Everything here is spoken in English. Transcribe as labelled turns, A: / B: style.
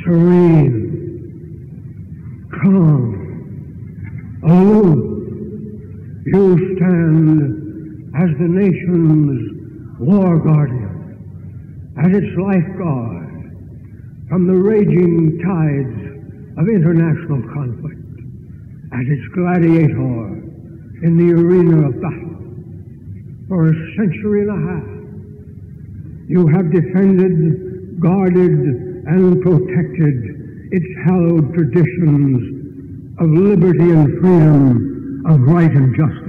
A: serene, calm, aloof. You stand as the nation's war guardian, as its lifeguard from the raging tides of international conflict, as its gladiator in the arena of battle. For a century and a half, you have defended, guarded, and protected its hallowed traditions of liberty and freedom, of right and justice.